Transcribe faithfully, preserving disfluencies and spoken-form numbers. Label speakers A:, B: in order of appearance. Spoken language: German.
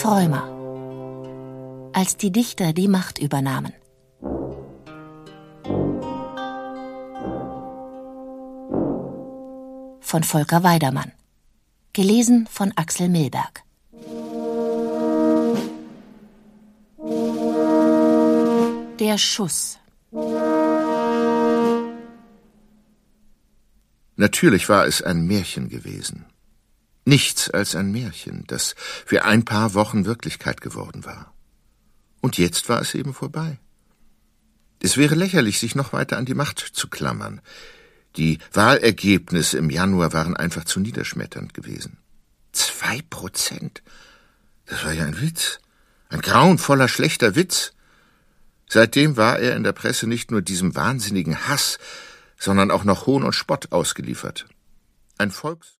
A: Träumer. Als die Dichter die Macht übernahmen. Von Volker Weidermann. Gelesen von Axel Milberg. Der Schuss.
B: Natürlich war es ein Märchen gewesen. Nichts als ein Märchen, das für ein paar Wochen Wirklichkeit geworden war. Und jetzt war es eben vorbei. Es wäre lächerlich, sich noch weiter an die Macht zu klammern. Die Wahlergebnisse im Januar waren einfach zu niederschmetternd gewesen. Zwei Prozent? Das war ja ein Witz. Ein grauenvoller, schlechter Witz. Seitdem war er in der Presse nicht nur diesem wahnsinnigen Hass, sondern auch noch Hohn und Spott ausgeliefert. Ein Volks